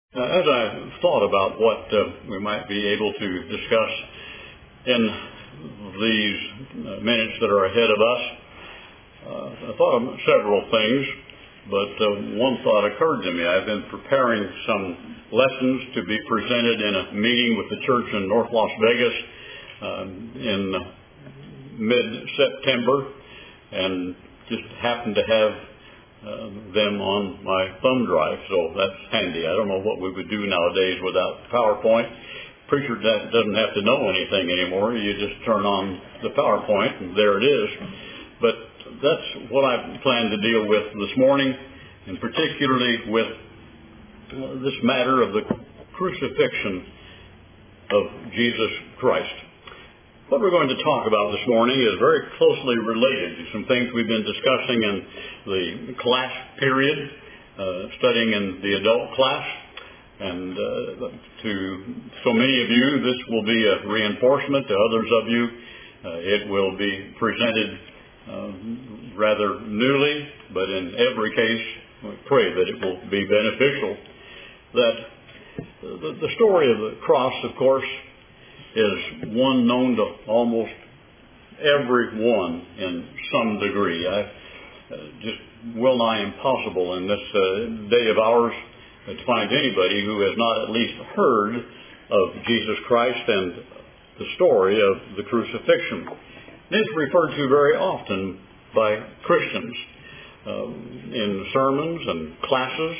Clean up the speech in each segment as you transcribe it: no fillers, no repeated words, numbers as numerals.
As I thought about what we might be able to discuss in these minutes that are ahead of us, I thought of several things, but one thought occurred to me. I've been preparing some lessons to be presented in a meeting with the church in North Las Vegas in mid-September, and just happened to have them on my thumb drive, so that's handy. I don't know what we would do nowadays without PowerPoint. Preacher doesn't have to know anything anymore. You just turn on the PowerPoint and there it is. But that's what I plan to deal with this morning, and particularly with this matter of the crucifixion of Jesus Christ. What we're going to talk about this morning is very closely related to some things we've been discussing in the class period, studying in the adult class. And to so many of you, this will be a reinforcement. To others of you, it will be presented rather newly, but in every case, we pray that it will be beneficial. That the story of the cross, of course, is one known to almost everyone in some degree. Just well nigh impossible in this day of ours to find anybody who has not at least heard of Jesus Christ and the story of the crucifixion. It's referred to very often by Christians in sermons and classes,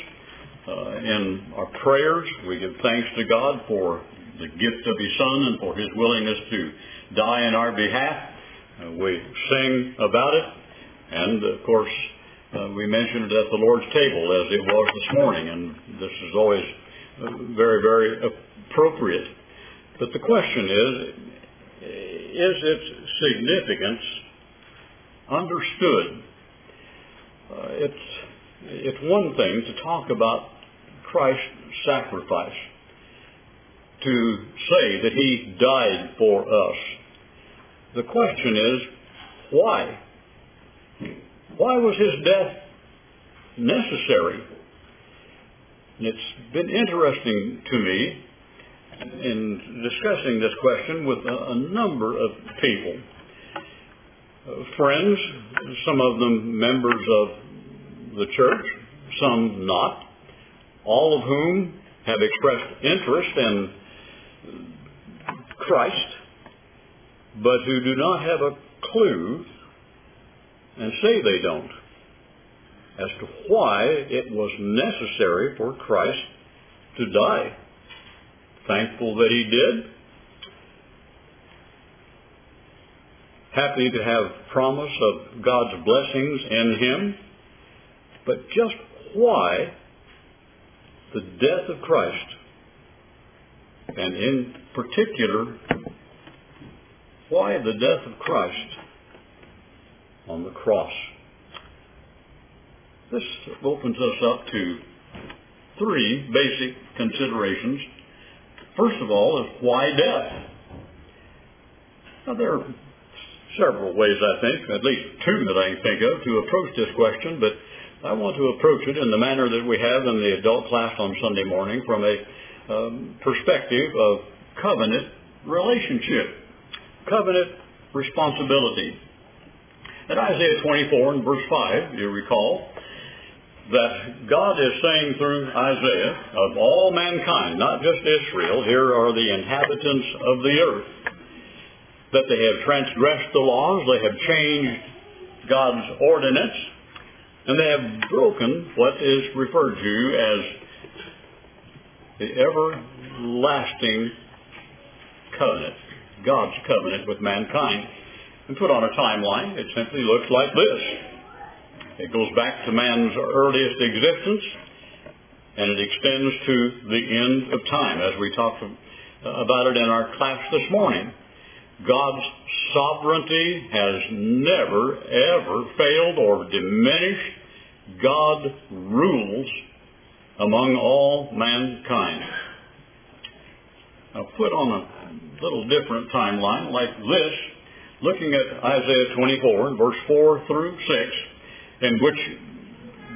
in our prayers. We give thanks to God for the gift of His Son and for His willingness to die in our behalf. We sing about it, and of course we mention it at the Lord's table as it was this morning, and this is always very, very appropriate. But the question is its significance understood? It's one thing to talk about Christ's sacrifice, to say that He died for us. The question is, why? Why was His death necessary? And it's been interesting to me in discussing this question with a number of people. Friends, some of them members of the church, some not, all of whom have expressed interest in Christ, but who do not have a clue, and say they don't, as to why it was necessary for Christ to die. Thankful that He did. Happy to have promise of God's blessings in Him. But just why the death of Christ, and in particular, why the death of Christ on the cross? This opens us up to three basic considerations. First of all is why death? Now, there are several ways, I think, at least two that I can think of, to approach this question, but I want to approach it in the manner that we have in the adult class on Sunday morning, from a perspective of covenant relationship, covenant responsibility. In Isaiah 24 and verse 5, you recall that God is saying through Isaiah, of all mankind, not just Israel, here are the inhabitants of the earth, that they have transgressed the laws, they have changed God's ordinance, and they have broken what is referred to as the everlasting covenant, God's covenant with mankind. And put on a timeline, it simply looks like this. It goes back to man's earliest existence, and it extends to the end of time, as we talked about it in our class this morning. God's sovereignty has never, ever failed or diminished. God rules among all mankind. Now, put on a little different timeline like this, looking at Isaiah 24, verse 4 through 6, in which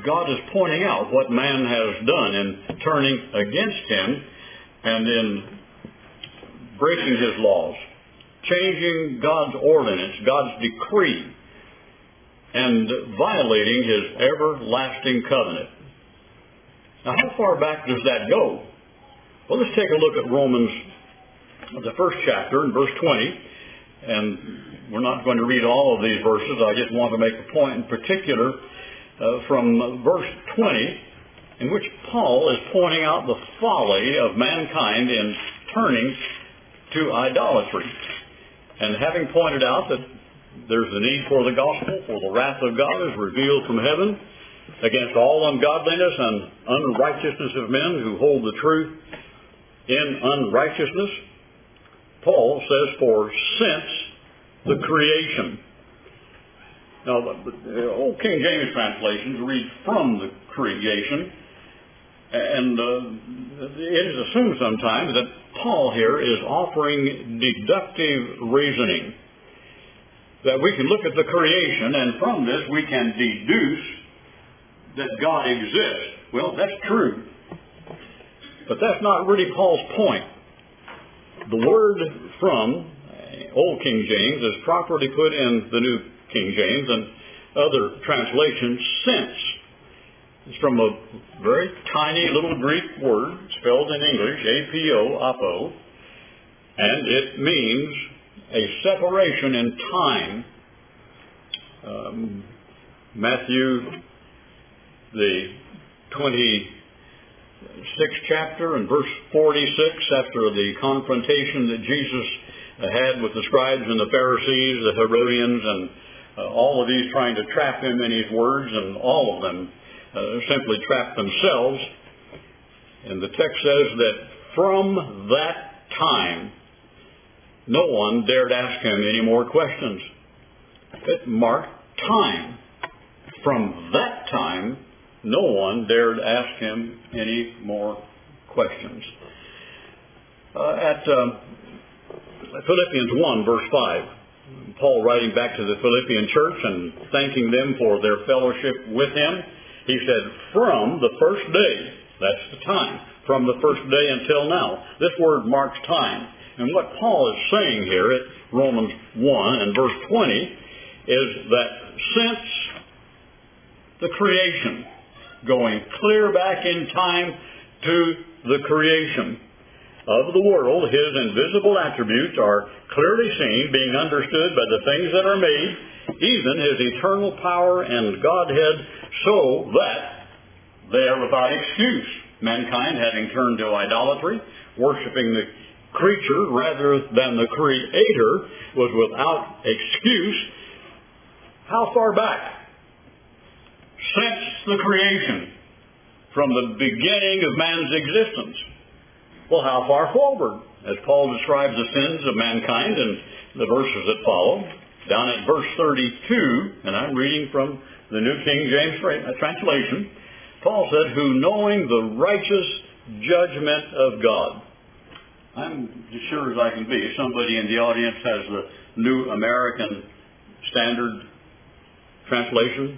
God is pointing out what man has done in turning against Him and in breaking His laws, changing God's ordinance, God's decree, and violating His everlasting covenant. Now, how far back does that go? Well, let's take a look at Romans, the first chapter, in verse 20. And we're not going to read all of these verses. I just want to make a point in particular from verse 20, in which Paul is pointing out the folly of mankind in turning to idolatry. And having pointed out that there's a need for the gospel, for the wrath of God is revealed from heaven against all ungodliness and unrighteousness of men who hold the truth in unrighteousness, Paul says, for since the creation. Now, the old King James translations read from the creation, and it is assumed sometimes that Paul here is offering deductive reasoning, that we can look at the creation, and from this we can deduce that God exists. Well, that's true, but that's not really Paul's point. The word from, Old King James, is properly put in the New King James and other translations, since. It's from a very tiny little Greek word spelled in English, apo, apo, and it means a separation in time. Matthew, the 26th chapter and verse 46, after the confrontation that Jesus had with the scribes and the Pharisees, the Herodians, and all of these trying to trap him in his words, and all of them simply trapped themselves. And the text says that from that time, no one dared ask him any more questions. It marked time. From that time, no one dared ask him any more questions. At Philippians 1, verse 5, Paul writing back to the Philippian church and thanking them for their fellowship with him, he said, from the first day, that's the time, from the first day until now. This word marks time. And what Paul is saying here at Romans 1 and verse 20 is that since the creation, going clear back in time to the creation of the world, his invisible attributes are clearly seen, being understood by the things that are made, even his eternal power and Godhead, so that they are without excuse. Mankind, having turned to idolatry, worshiping the creature rather than the Creator, was without excuse. How far back? Since the creation, from the beginning of man's existence. Well, how far forward? As Paul describes the sins of mankind in the verses that follow, down at verse 32, and I'm reading from the New King James translation, Paul said, who knowing the righteous judgment of God. I'm as sure as I can be. Somebody in the audience has the New American Standard Translation.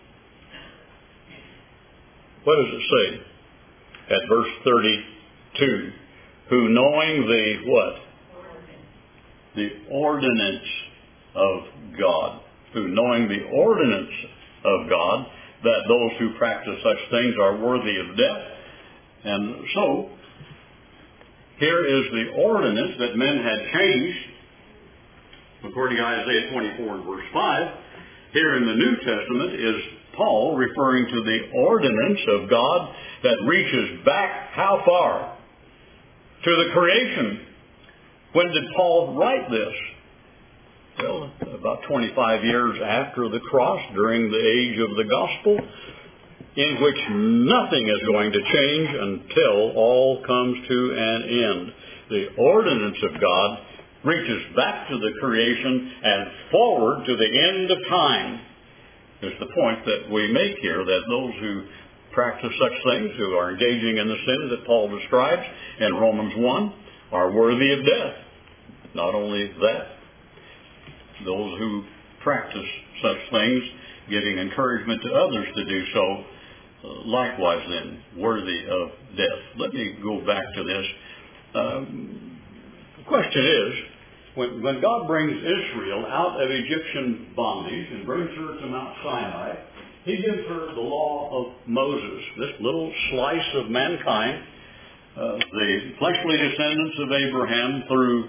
What does it say at verse 32? Who knowing the what? The ordinance of God. Who knowing the ordinance of God, that those who practice such things are worthy of death. And so, here is the ordinance that men had changed, according to Isaiah 24 and verse 5. Here in the New Testament is Paul referring to the ordinance of God that reaches back how far? To the creation. When did Paul write this? Well, about 25 years after the cross, during the age of the gospel, in which nothing is going to change until all comes to an end. The ordinance of God reaches back to the creation and forward to the end of time. Is the point that we make here, that those who practice such things, who are engaging in the sins that Paul describes in Romans 1, are worthy of death. Not only that, those who practice such things, giving encouragement to others to do so, likewise then worthy of death. Let me go back to this. The question is, when God brings Israel out of Egyptian bondage and brings her to Mount Sinai, he gives her the law of Moses, this little slice of mankind, the fleshly descendants of Abraham through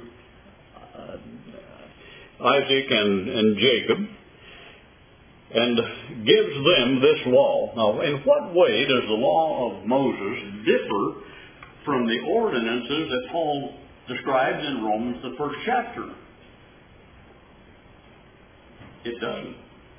Isaac and Jacob, and gives them this law. Now, in what way does the law of Moses differ from the ordinances that Paul describes in Romans, the first chapter? It doesn't.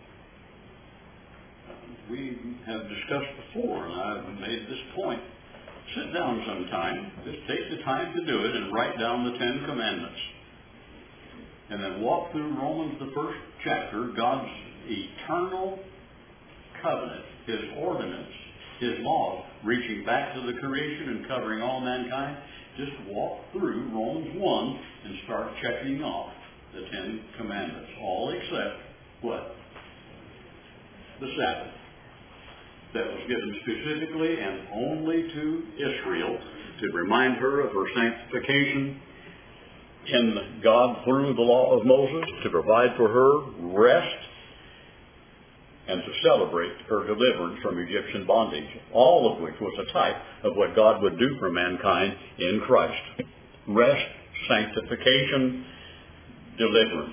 We have discussed before, and I've made this point. Sit down sometime, just take the time to do it, and write down the Ten Commandments. And then walk through Romans, the first chapter, God's eternal covenant, His ordinance, His law, reaching back to the creation and covering all mankind. Just walk through Romans 1 and start checking off the Ten Commandments, all except what? The Sabbath. That was given specifically and only to Israel to remind her of her sanctification in God through the law of Moses, to provide for her rest, and to celebrate her deliverance from Egyptian bondage, all of which was a type of what God would do for mankind in Christ. Rest, sanctification, deliverance.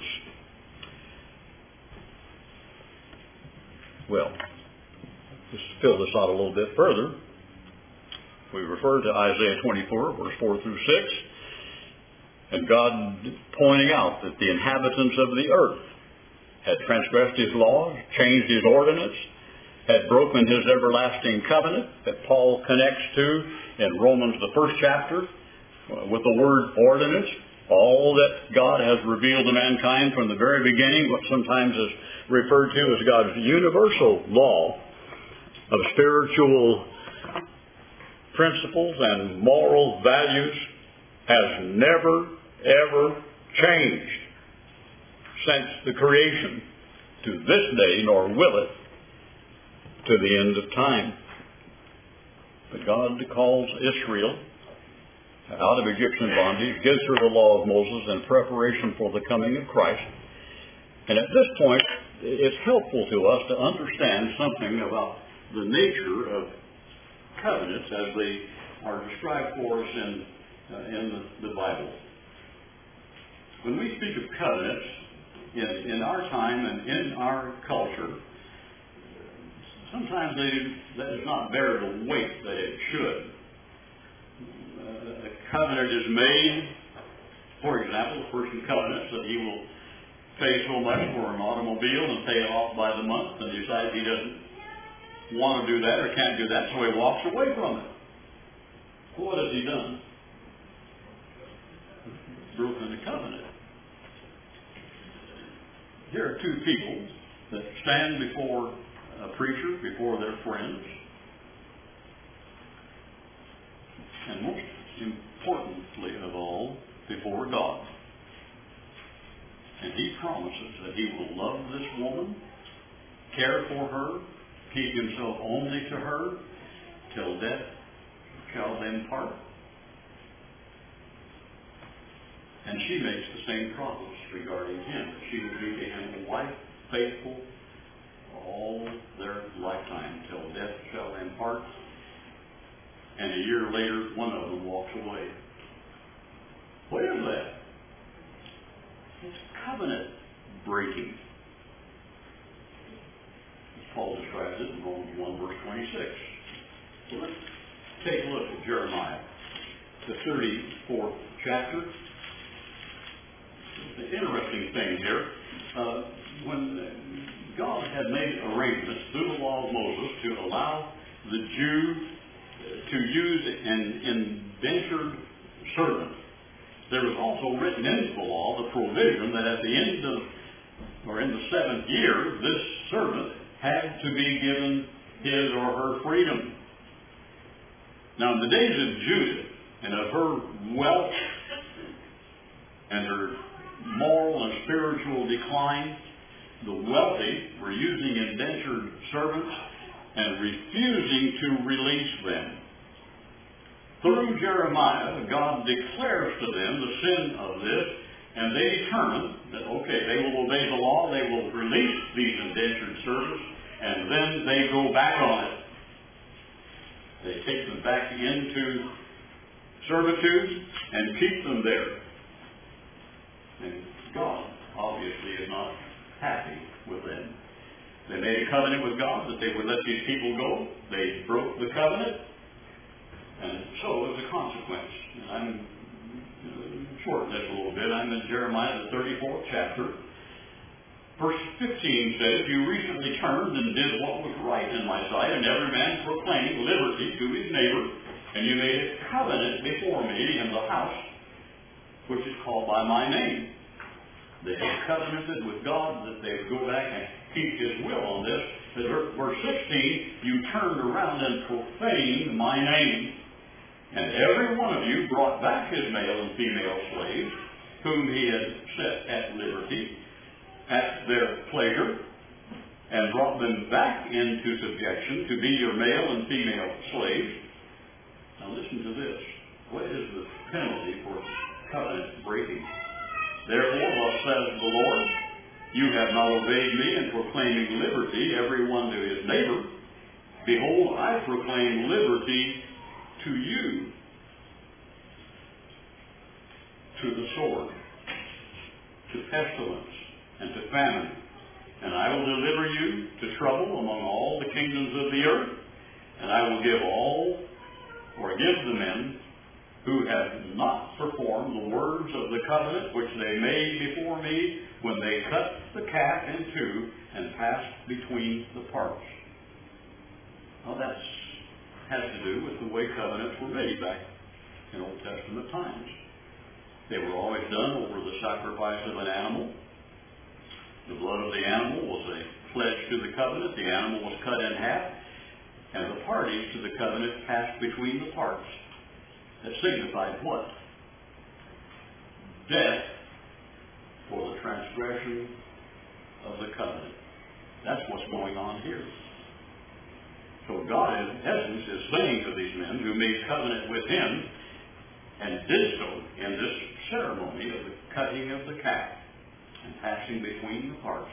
Well, just to fill this out a little bit further, we refer to Isaiah 24, verse 4 through 6, and God pointing out that the inhabitants of the earth had transgressed His laws, changed His ordinance, had broken His everlasting covenant that Paul connects to in Romans, the first chapter, with the word ordinance. All that God has revealed to mankind from the very beginning, what sometimes is referred to as God's universal law of spiritual principles and moral values, has never, ever changed since the creation to this day, nor will it to the end of time. But God calls Israel out of Egyptian bondage, gives her the law of Moses in preparation for the coming of Christ. And at this point, it's helpful to us to understand something about the nature of covenants as they are described for us in the Bible. When we speak of covenants, in our time and in our culture, sometimes that does not bear the weight that it should. A covenant is made, for example, a person covenants that he will pay so much for an automobile and pay it off by the month, and decides he doesn't want to do that or can't do that, so he walks away from it. Well, what has he done? Broken the covenant. Here are two people that stand before a preacher, before their friends, and most importantly of all, before God. And he promises that he will love this woman, care for her, keep himself only to her, till death shall them part. And she makes the same promise regarding him. She will be to him a wife, faithful, all their lifetime, till death shall them part. And a year later, one of them walks away. What is that? It's covenant breaking. As Paul describes it in Romans 1, verse 26. So let's take a look at Jeremiah, the 34th chapter. The interesting thing here, when God had made arrangements through the law of Moses to allow the Jew to use an indentured servant, there was also written into the law the provision that at the end of, or in the 7th year, this servant had to be given his or her freedom. Now, in the days of Judith and of her wealth and her moral and spiritual decline, the wealthy were using indentured servants and refusing to release them. Through Jeremiah, God declares to them the sin of this, and they determine that, okay, they will obey the law, they will release these indentured servants, and then they go back on it. They take them back into servitude and keep them there. And God obviously is not happy with them. They made a covenant with God that they would let these people go. They broke the covenant. And so as a consequence, and I'm shorten this a little bit, I'm in Jeremiah, the 34th chapter. Verse 15 says, "You recently turned and did what was right in my sight, and every man proclaimed liberty to his neighbor, and you made a covenant before me in the house which is called by my name." They had covenanted with God that they would go back and keep His will on this. But verse 16, "You turned around and profaned my name. And every one of you brought back his male and female slaves, whom he had set at liberty, at their pleasure, and brought them back into subjection to be your male and female slaves." Now listen to this. What is the penalty for covenant breaking? "Therefore, thus says the Lord, you have not obeyed me in proclaiming liberty, every one to his neighbor. Behold, I proclaim liberty to you, to the sword, to pestilence, and to famine. And I will deliver you to trouble among all the kingdoms of the earth. And I will give the men who have not performed the words of the covenant which they made before me when they cut the calf in two and passed between the parts." Well, that has to do with the way covenants were made back in Old Testament times. They were always done over the sacrifice of an animal. The blood of the animal was a pledge to the covenant. The animal was cut in half, and the parties to the covenant passed between the parts. That signified what? Death for the transgression of the covenant. That's what's going on here. So God, in essence, is saying to these men who made covenant with Him and did so in this ceremony of the cutting of the calf and passing between the parts,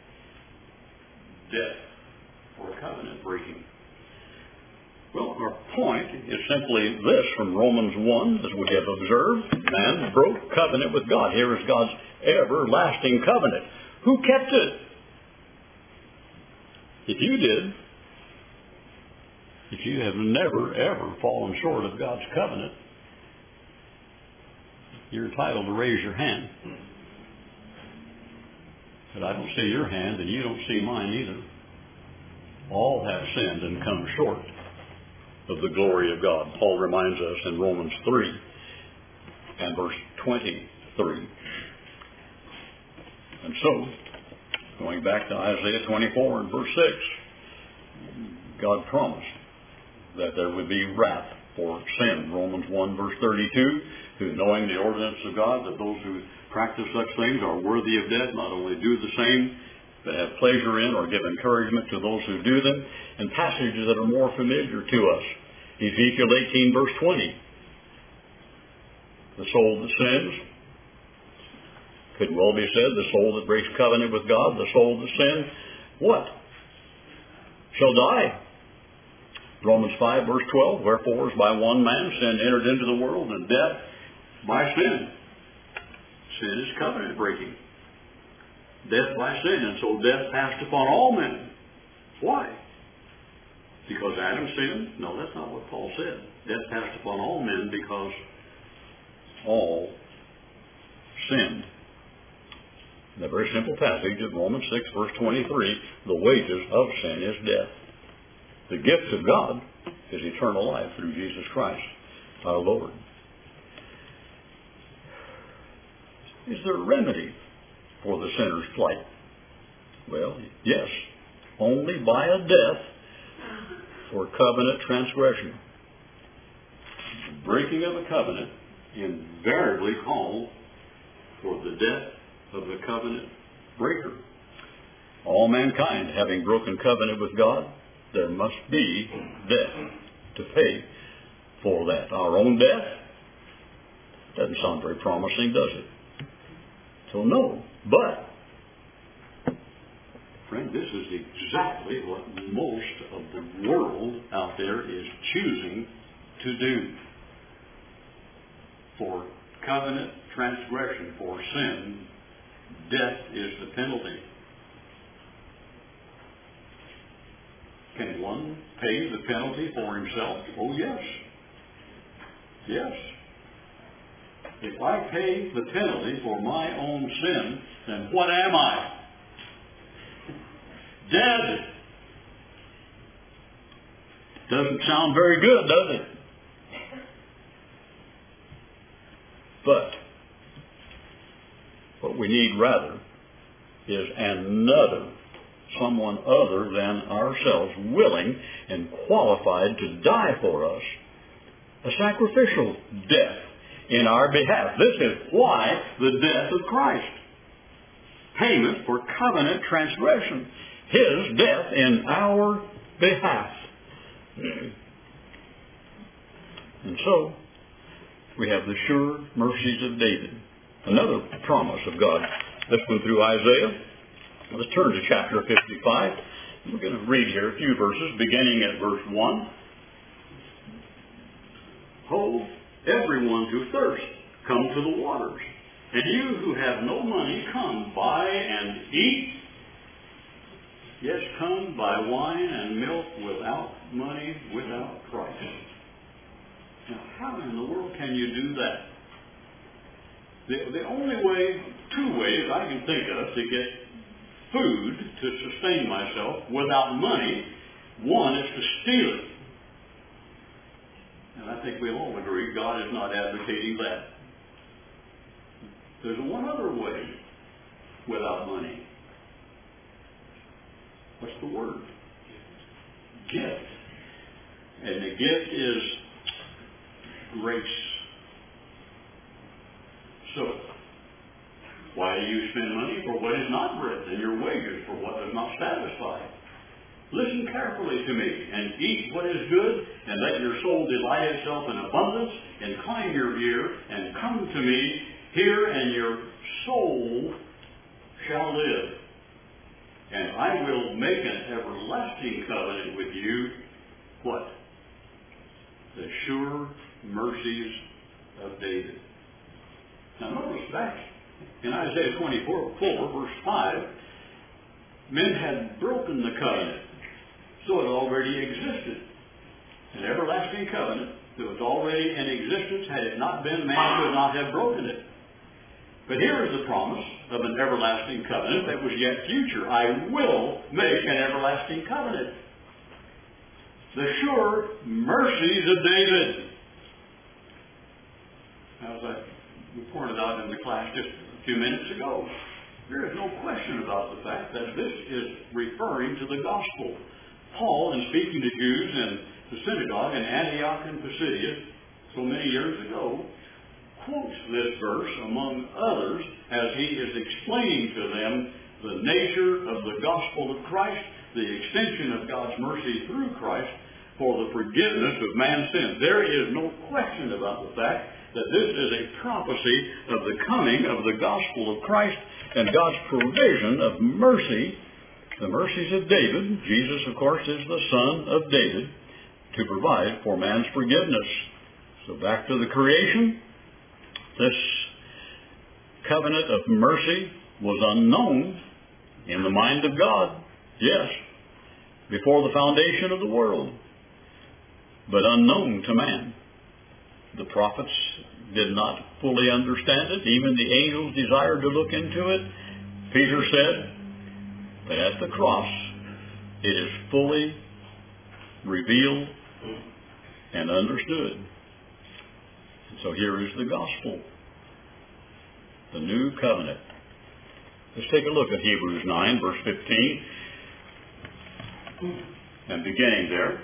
death for covenant breaking. Well, our point is simply this from Romans 1, as we have observed, man broke covenant with God. Here is God's everlasting covenant. Who kept it? If you did, if you have never, ever fallen short of God's covenant, you're entitled to raise your hand. But I don't see your hand, and you don't see mine either. All have sinned and come short of the glory of God. Paul reminds us in Romans 3 and verse 23. And so, going back to Isaiah 24 and verse 6, God promised that there would be wrath for sin. Romans 1 verse 32, who knowing the ordinance of God, that those who practice such things are worthy of death, not only do the same, but have pleasure in or give encouragement to those who do them, and passages that are more familiar to us. Ezekiel 18 verse 20. The soul that sins, could well be said, the soul that breaks covenant with God, the soul that sins, what? Shall die. Romans 5 verse 12, wherefore as by one man sin entered into the world, and death by sin. Sin is covenant breaking. Death by sin, and so death passed upon all men. Why? Because Adam sinned? No, that's not what Paul said. Death passed upon all men because all sinned. In a very simple passage of Romans 6 verse 23, the wages of sin is death. The gift of God is eternal life through Jesus Christ, our Lord. Is there a remedy for the sinner's plight? Well, yes, only by a death for covenant transgression. The breaking of a covenant invariably calls for the death of the covenant breaker. All mankind, having broken covenant with God, there must be death to pay for that. Our own death doesn't sound very promising, does it? So no. But, friend, this is exactly what most of the world out there is choosing to do. For covenant transgression, for sin, death is the penalty. Can one pay the penalty for himself? Oh, yes. Yes. If I pay the penalty for my own sin, then what am I? Dead. Doesn't sound very good, does it? But what we need rather is someone other than ourselves, willing and qualified to die for us, a sacrificial death in our behalf. This is why the death of Christ. Payment for covenant transgression. His death in our behalf. And so, we have the sure mercies of David. Another promise of God. This one through Isaiah. Let's turn to chapter 55. We're going to read here a few verses, beginning at verse 1. Ho, everyone who thirsts, come to the waters. And you who have no money, come, buy and eat. Yes, come, buy wine and milk without money, without price. Now, how in the world can you do that? The only way, two ways I can think of to get food to sustain myself without money, one is to steal it. And I think we'll all agree God is not advocating that. There's one other way without money. What's the word? Gift. And the gift is grace. So, why do you spend money for what is not bread, and your wages for what does not satisfy? Listen carefully to me, and eat what is good, and let your soul delight itself in abundance. Incline your ear, and come to me. Hear, and your soul shall live. And I will make an everlasting covenant with you. What? The sure mercies of David. Now notice back in Isaiah 24, verse 5, men had broken the covenant. So it already existed. An everlasting covenant that was already in existence. Had it not been, man could not have broken it. But here is the promise of an everlasting covenant that was yet future. I will make an everlasting covenant. The sure mercies of David. As we pointed out in the class just a few minutes ago, there is no question about the fact that this is referring to the gospel. Paul, in speaking to Jews in the synagogue in Antioch and Pisidia so many years ago, quotes this verse, among others, as he is explaining to them the nature of the gospel of Christ, the extension of God's mercy through Christ for the forgiveness of man's sins. There is no question about the fact that this is a prophecy of the coming of the gospel of Christ and God's provision of mercy, the mercies of David. Jesus, of course, is the son of David, to provide for man's forgiveness. So back to the creation. This covenant of mercy was unknown in the mind of God, yes, before the foundation of the world, but unknown to man. The prophets did not fully understand it. Even the angels desired to look into it. Peter said that at the cross it is fully revealed and understood. And so here is the gospel, the new covenant. Let's take a look at Hebrews 9, verse 15. And beginning there,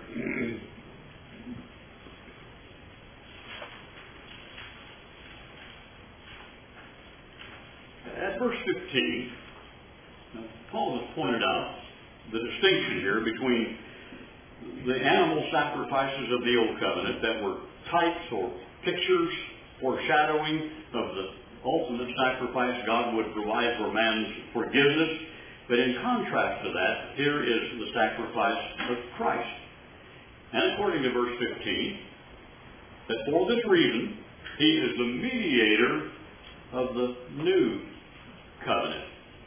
at verse 15, Paul has pointed out the distinction here between the animal sacrifices of the Old Covenant that were types or pictures foreshadowing of the ultimate sacrifice God would provide for man's forgiveness. But in contrast to that, here is the sacrifice of Christ. And according to verse 15, that for this reason, he is the mediator of the new covenant.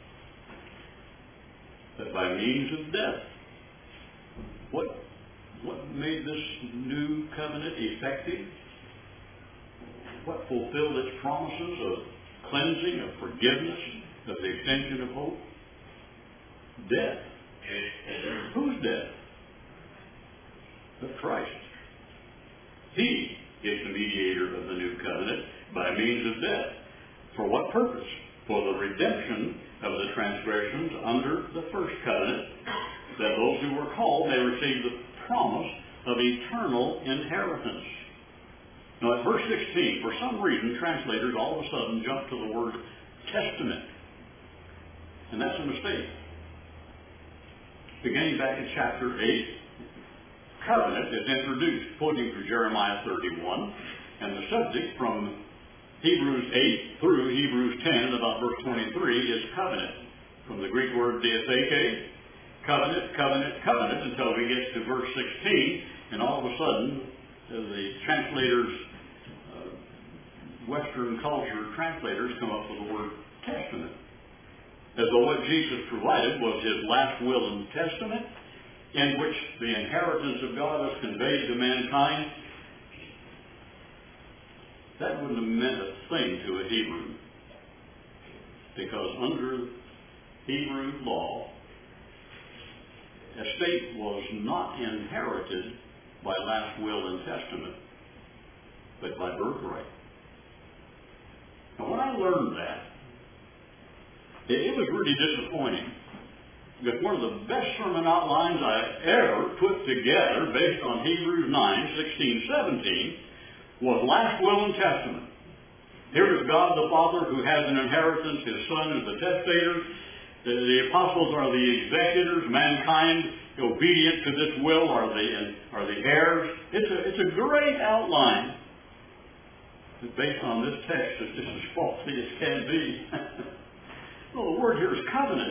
That by means of death. What made this new covenant effective? What fulfilled its promises of cleansing, of forgiveness, of the extension of hope? Death. Whose death? Of Christ. He is the mediator of the new covenant by means of death. For what purpose? For the redemption of the transgressions under the first covenant, that those who were called may receive the promise of eternal inheritance. Now at verse 16, for some reason, translators all of a sudden jump to the word testament. And that's a mistake. Beginning back in chapter 8, covenant is introduced, quoting from Jeremiah 31, and the subject from Hebrews 8 through Hebrews 10, about verse 23, is covenant. From the Greek word diatheke, covenant, covenant, covenant, until we get to verse 16, and all of a sudden, the translators, Western culture translators, come up with the word testament. As though what Jesus provided was his last will and testament, in which the inheritance of God was conveyed to mankind. That wouldn't have meant a thing to a Hebrew. Because under Hebrew law, estate was not inherited by last will and testament, but by birthright. Now when I learned that, it was really disappointing. Because one of the best sermon outlines I ever put together, based on Hebrews 9, 16, 17, was last will and testament. Here is God the Father who has an inheritance. His Son is the testator. The apostles are the executors. Mankind, obedient to this will, are the heirs. It's a great outline. But based on this text, it's just as faulty as can be. Well, the word here is covenant.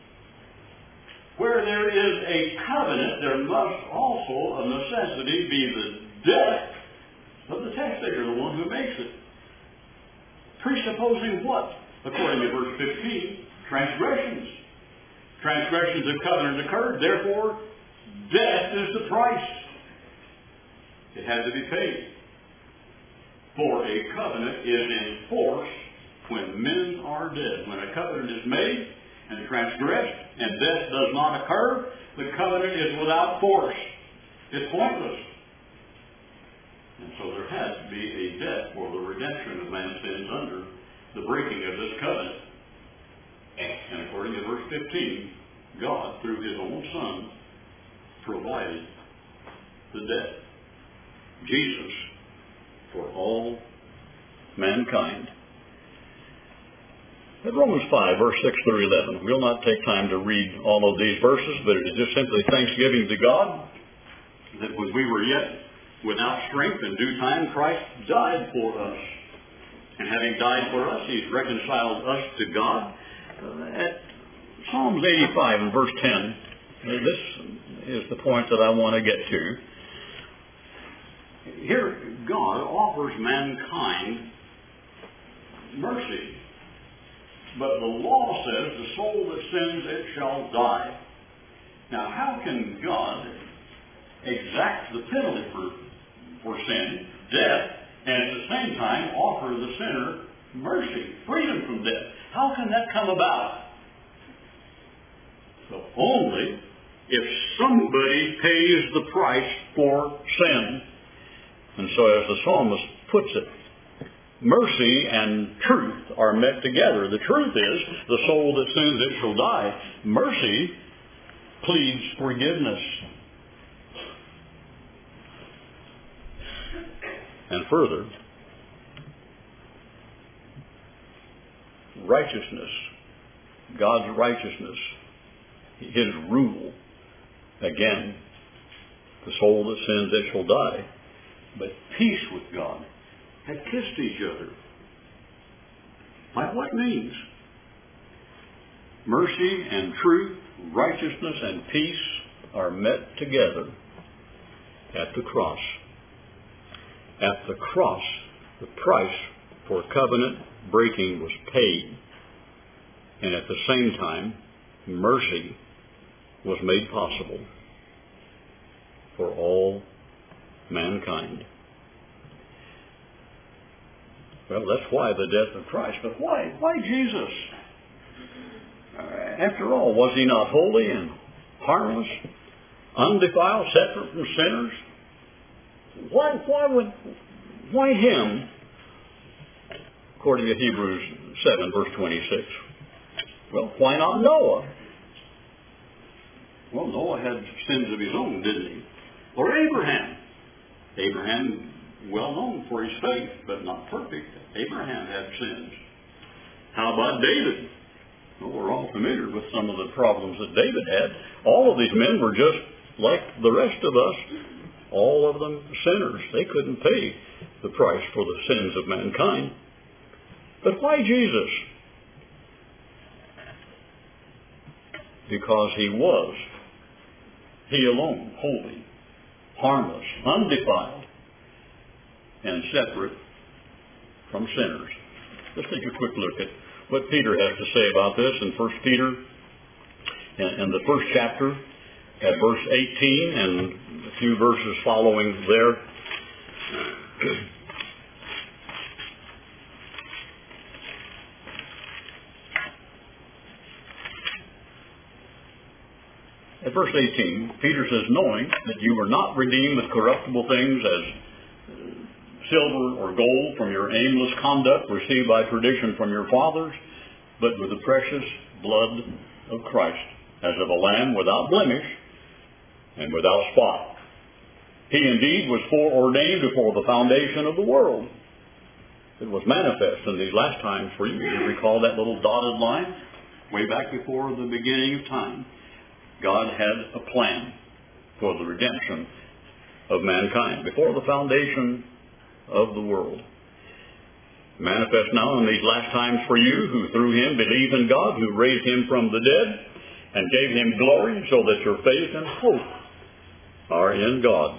Where there is a covenant, there must also, of necessity, be the death of the testator, the one who makes it. Presupposing what? According to verse 15, transgressions. Transgressions of covenant occurred, therefore, death is the price. It had to be paid. For a covenant is in force when men are dead. When a covenant is made and transgressed, and death does not occur, the covenant is without force. It's pointless. And so there has to be a death for the redemption of man's sins under the breaking of this covenant. And according to verse 15, God, through his own Son, provided the death. Jesus, for all mankind. In Romans 5, verse 6 through 11, we'll not take time to read all of these verses, but it is just simply thanksgiving to God that when we were yet without strength, in due time Christ died for us. And having died for us, he's reconciled us to God. At Psalms 85 and verse 10, this is the point that I want to get to. Here, God offers mankind mercy. But the law says, the soul that sins, it shall die. Now, how can God exact the penalty for sin, death, and at the same time offer the sinner mercy, freedom from death? How can that come about? So only if somebody pays the price for sin. And so as the psalmist puts it, mercy and truth are met together. The truth is, the soul that sins, it shall die. Mercy pleads forgiveness. And further, righteousness, God's righteousness, his rule, again, The soul that sins, it shall die. But peace with God, had kissed each other. By what means? Mercy and truth, righteousness and peace are met together at the cross. At the cross, the price for covenant breaking was paid. And at the same time, mercy was made possible for all mankind. Well, that's why the death of Christ. But why Jesus? After all, was he not holy and harmless, undefiled, separate from sinners? Why him? According to Hebrews 7, verse 26. Well, why not Noah? Well, Noah had sins of his own, didn't he? Or Abraham. Abraham, well known for his faith, but not perfect. Abraham had sins. How about David? Well, we're all familiar with some of the problems that David had. All of these men were just like the rest of us, all of them sinners. They couldn't pay the price for the sins of mankind. But why Jesus? Because he was, he alone, holy, harmless, undefiled, and separate from sinners. Let's take a quick look at what Peter has to say about this in 1 Peter, in the first chapter, at verse 18, and a few verses following there. At verse 18, Peter says, knowing that you were not redeemed with corruptible things as silver or gold from your aimless conduct received by tradition from your fathers, but with the precious blood of Christ, as of a lamb without blemish and without spot. He indeed was foreordained before the foundation of the world. It was manifest in these last times for you. You recall that little dotted line? Way back before the beginning of time, God had a plan for the redemption of mankind before the foundation of the world. Manifest now in these last times for you who through him believe in God, who raised him from the dead and gave him glory, so that your faith and hope are in God.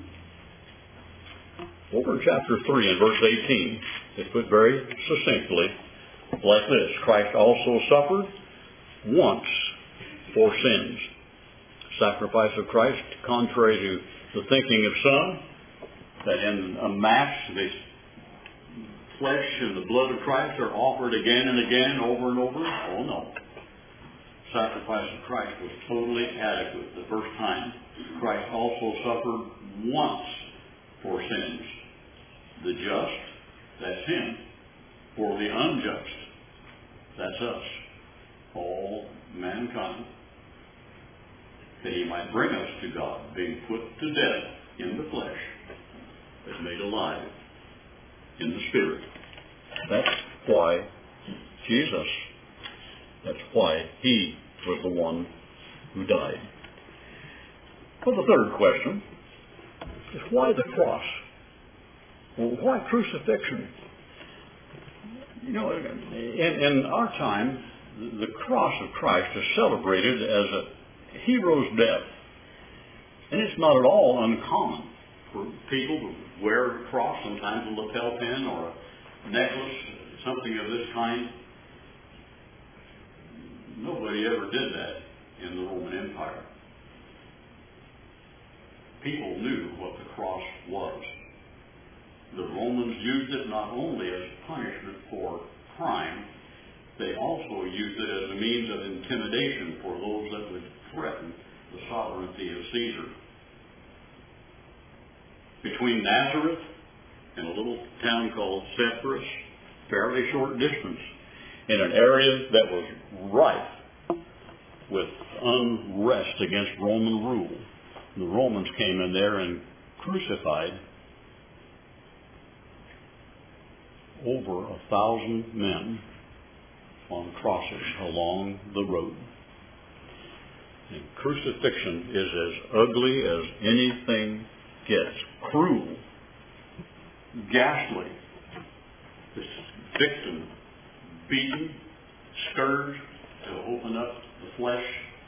Over in chapter 3 and verse 18, it's put very succinctly like this: Christ also suffered once for sins. Sacrifice of Christ, contrary to the thinking of some, that in a mass the flesh and the blood of Christ are offered again and again, over and over. Oh no. Sacrifice of Christ was totally adequate the first time. Christ also suffered once for sins. The just, that's him. For the unjust, that's us. All mankind. That he might bring us to God, being put to death in the flesh, but made alive in the Spirit. That's why Jesus, that's why he was the one who died. Well, the third question is, why the cross? Well, why crucifixion? You know, in our time, the cross of Christ is celebrated as a hero's death. And it's not at all uncommon for people to wear a cross, sometimes a lapel pin or a necklace, something of this kind. Nobody ever did that in the Roman Empire. People knew what the cross was. The Romans used it not only as punishment for crime, they also used it as a means of intimidation for those that would threaten the sovereignty of Caesar. Between Nazareth and a little town called Sepphoris, fairly short distance, in an area that was rife with unrest against Roman rule, the Romans came in there and crucified over 1,000 men on crosses along the road. And crucifixion is as ugly as anything gets. Cruel, ghastly. This victim beaten, scourged to open up the flesh,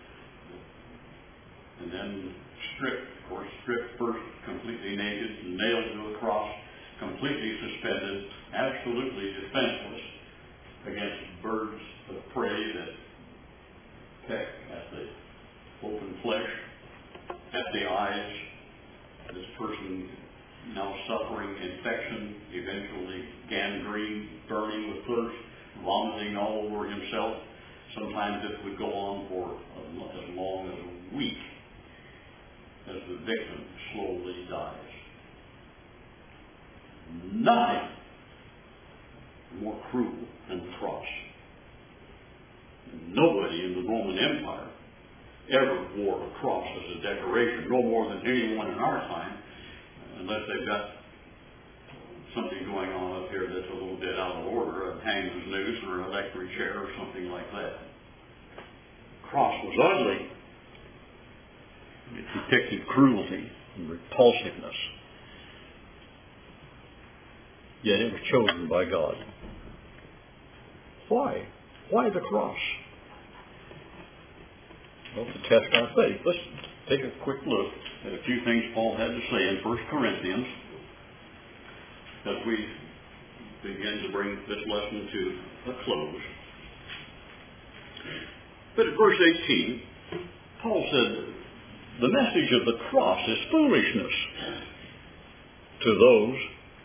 and then stripped first completely naked, nailed to a cross, completely suspended, absolutely defenseless against birds of prey that peck at the open flesh, at the eyes. This person now suffering infection, eventually gangrene, burning with thirst, vomiting all over himself. Sometimes it would go on for as long as a week as the victim slowly dies. Nothing more cruel than the cross. Nobody in the Roman Empire ever wore a cross as a decoration, no more than anyone in our time, unless they've got something going on up here that's a little bit out of order, a hangman's noose or an electric chair or something like that. The cross was ugly. It depicted cruelty and repulsiveness. Yet it was chosen by God. Why? Why the cross? Well, to test our faith. Let's take a quick look at a few things Paul had to say in 1 Corinthians as we begin to bring this lesson to a close. But at verse 18, Paul said, the message of the cross is foolishness to those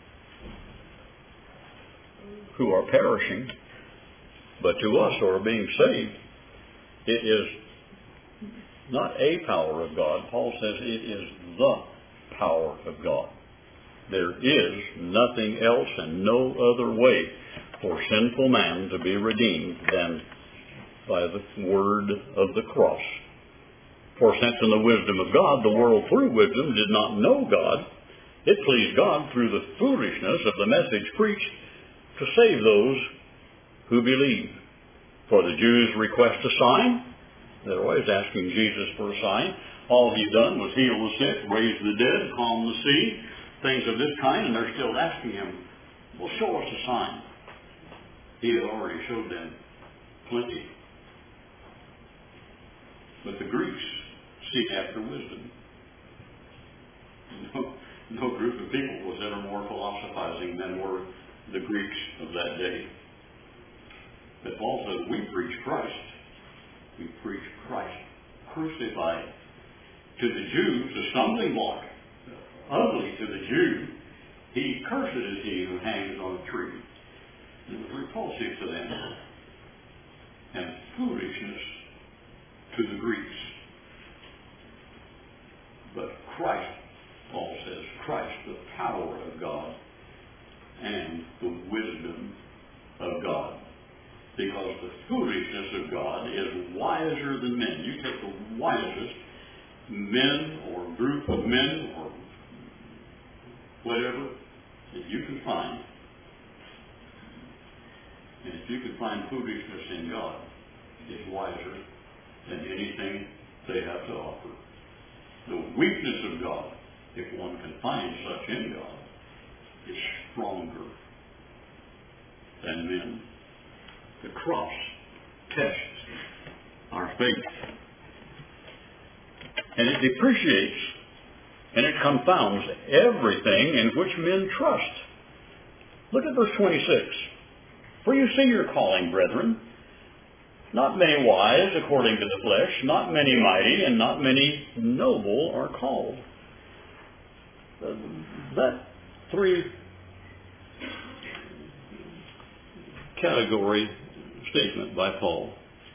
who are perishing, but to us who are being saved, it is not a power of God. Paul says it is the power of God. There is nothing else and no other way for sinful man to be redeemed than by the word of the cross. For since in the wisdom of God, the world through wisdom did not know God, it pleased God through the foolishness of the message preached to save those who believe. For the Jews request a sign. They're always asking Jesus for a sign. All he's done was heal the sick, raise the dead, calm the sea, things of this kind, and they're still asking him, well, show us a sign. He had already showed them plenty. But the Greeks seek after wisdom. No group of people was ever more philosophizing than were the Greeks of that day. But Paul said, we preach Christ. We preach Christ crucified. To the Jews, a stumbling block. Ugly to the Jew. He cursed is he who hangs on a tree. It was repulsive to them. And foolishness to the Greeks. But Christ, Paul says, Christ, the power of God and the wisdom of God. Because the foolishness of God is wiser than men. You take the wisest men or group of men or whatever that you can find. And if you can find foolishness in God, it's wiser than anything they have to offer. The weakness of God, if one can find such in God, is stronger than men. The cross tests our faith. And it depreciates and it confounds everything in which men trust. Look at verse 26. For you see your calling, brethren. Not many wise according to the flesh, not many mighty, and not many noble are called. That three category statement by Paul.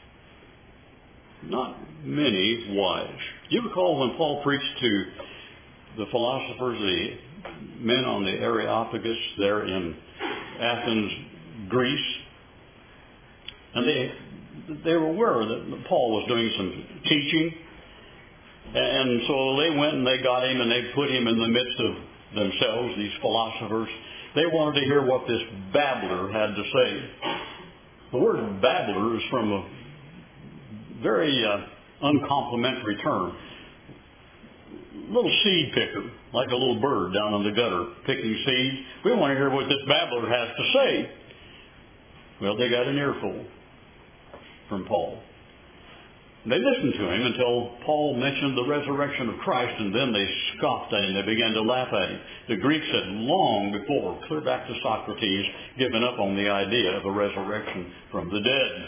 Not many wise. You recall when Paul preached to the philosophers, the men on the Areopagus there in Athens, Greece, and they were aware that Paul was doing some teaching, and so they went and they got him and they put him in the midst of themselves, these philosophers. They wanted to hear what this babbler had to say. The word babbler is from a very uncomplimentary term. Little seed picker, like a little bird down in the gutter picking seeds. We want to hear what this babbler has to say. Well, they got an earful from Paul. They listened to him until Paul mentioned the resurrection of Christ, and then they scoffed at him. They began to laugh at him. The Greeks had long before, clear back to Socrates, given up on the idea of a resurrection from the dead.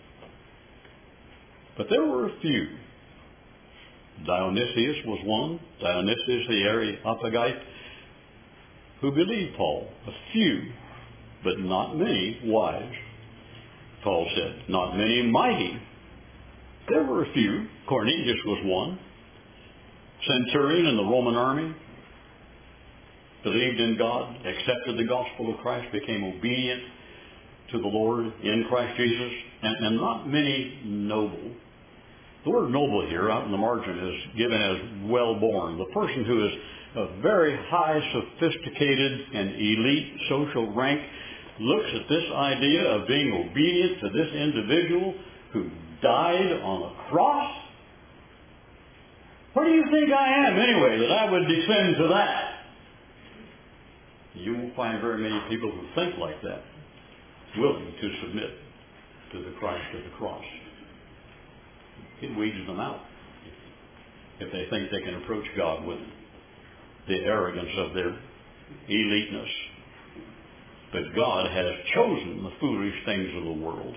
But there were a few. Dionysius was one, Dionysius the Areopagite, who believed Paul. A few, but not many wise. Paul said, not many mighty. There were a few. Cornelius was one. Centurion in the Roman army, believed in God, accepted the gospel of Christ, became obedient to the Lord in Christ Jesus, and not many noble. The word noble here, out in the margin, is given as well-born. The person who is of very high, sophisticated, and elite social rank looks at this idea of being obedient to this individual who died on a cross. What do you think I am, anyway, that I would descend to that? You won't find very many people who think like that, willing to submit to the Christ of the cross. It weeds them out if they think they can approach God with the arrogance of their eliteness. But God has chosen the foolish things of the world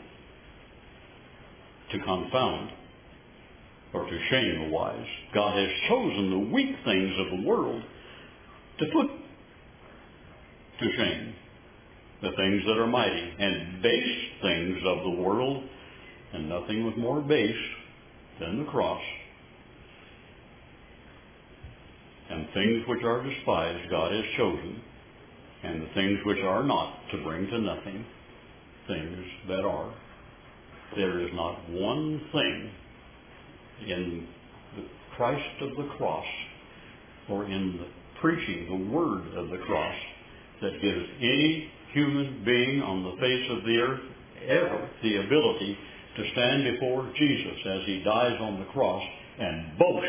to confound or to shame the wise. God has chosen the weak things of the world to put to shame the things that are mighty, and base things of the world, and nothing was more base than the cross. And things which are despised God has chosen, and the things which are not to bring to nothing things that are. There is not one thing in the Christ of the cross or in the preaching the word of the cross that gives any human being on the face of the earth ever the ability to stand before Jesus as he dies on the cross and boast.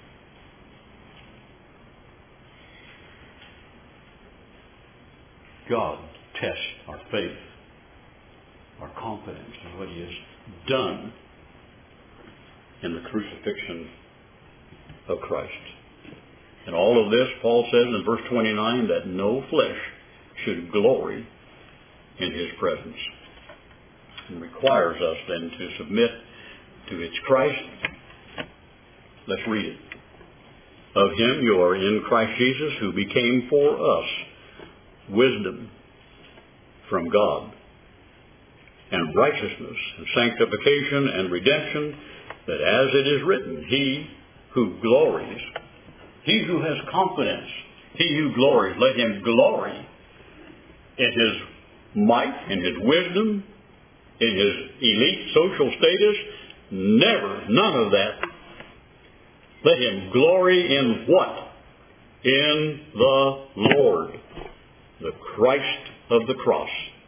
God tests our faith, our confidence in what he has done in the crucifixion of Christ. And all of this, Paul says in verse 29, that no flesh should glory in his presence. And requires us then to submit to its Christ. Let's read it. Of him you are in Christ Jesus, who became for us wisdom from God, and righteousness, and sanctification, and redemption, that as it is written, he who glories, he who has confidence, he who glories, let him glory in his might, in his wisdom, in his elite social status. Never, none of that. Let him glory in what? In the Lord, the Christ of the cross.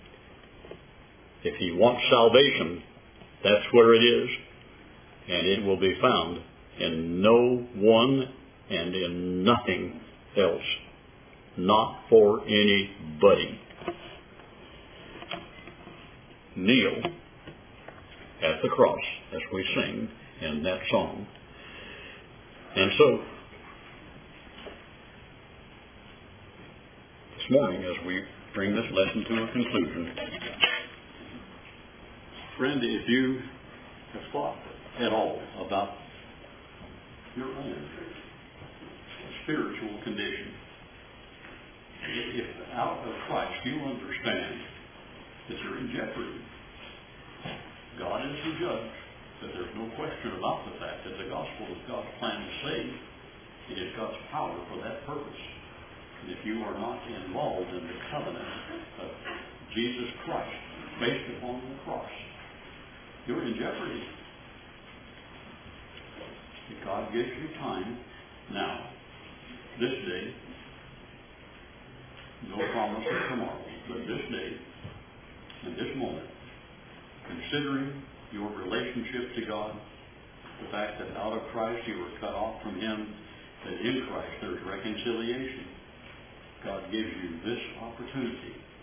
If he wants salvation, that's where it is, and it will be found in no one and in nothing else. Not for anybody. Kneel at the cross, as we sing in that song. And so, this morning, as we bring this lesson to a conclusion, friend, if you have thought at all about your own spiritual condition, if out of Christ you understand that you're in jeopardy, God is the judge, but there's no question about the fact that the gospel is God's plan to save. It is God's power for that purpose. And if you are not involved in the covenant of Jesus Christ based upon the cross, you're in jeopardy. If God gives you time now, this day, no promise of tomorrow, but this day, in this moment, considering your relationship to God, the fact that out of Christ you were cut off from Him, that in Christ there's reconciliation. God gives you this opportunity